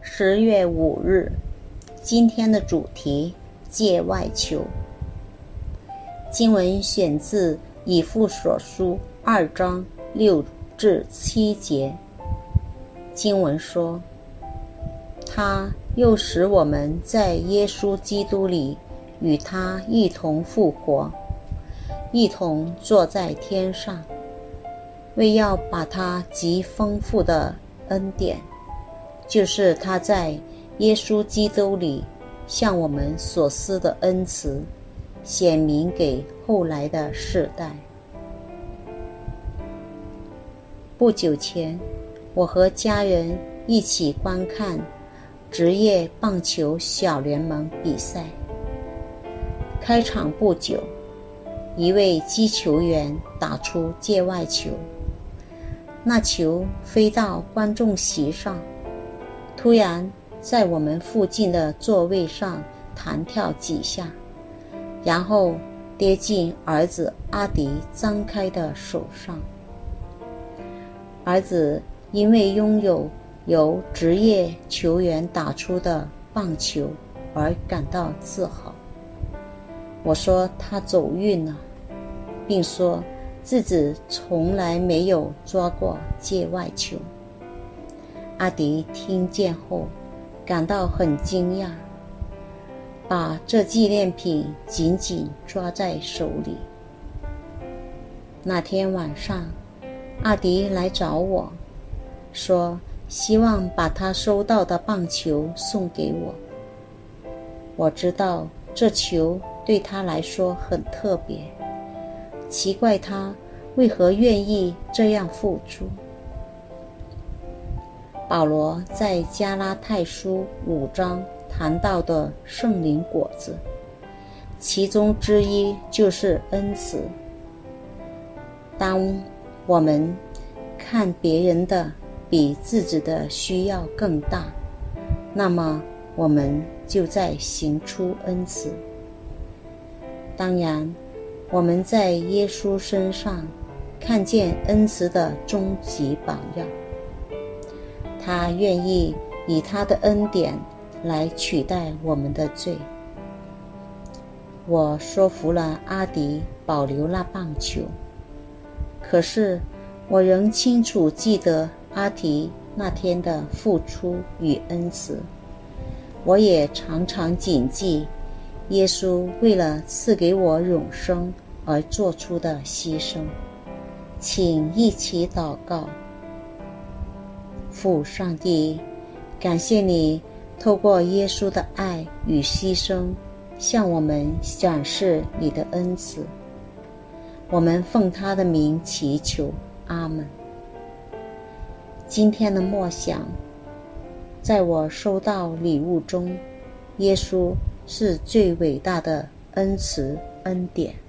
10月5日，今天的主题：界外求。经文选自以弗所书2章6至7节。经文说，他又使我们在耶稣基督里与他一同复活，一同坐在天上，为要把他极丰富的恩典，就是他在耶稣基督里向我们所施的恩慈，显明给后来的世代。不久前，我和家人一起观看职业棒球小联盟比赛。开场不久，一位击球员打出界外球，那球飞到观众席上，突然在我们附近的座位上弹跳几下，然后跌进儿子阿迪张开的手上。儿子因为拥有由职业球员打出的棒球而感到自豪。我说他走运了，并说自己从来没有抓过界外球。阿迪听见后感到很惊讶，把这纪念品紧紧抓在手里。那天晚上，阿迪来找我，说希望把他收到的棒球送给我。我知道这球对他来说很特别，奇怪他为何愿意这样付出。保罗在加拉太书5章谈到的圣灵果子，其中之一就是恩慈。当我们看别人的比自己的需要更大，那么我们就在行出恩慈。当然，我们在耶稣身上看见恩慈的终极榜样。他愿意以他的恩典来取代我们的罪。我说服了阿迪保留那棒球，可是我仍清楚记得阿迪那天的付出与恩慈。我也常常谨记耶稣为了赐给我永生而做出的牺牲。请一起祷告。父上帝，感谢你透过耶稣的爱与牺牲，向我们展示你的恩慈。我们奉他的名祈求，阿们。今天的默想，在我收到礼物中，耶稣是最伟大的恩慈恩典。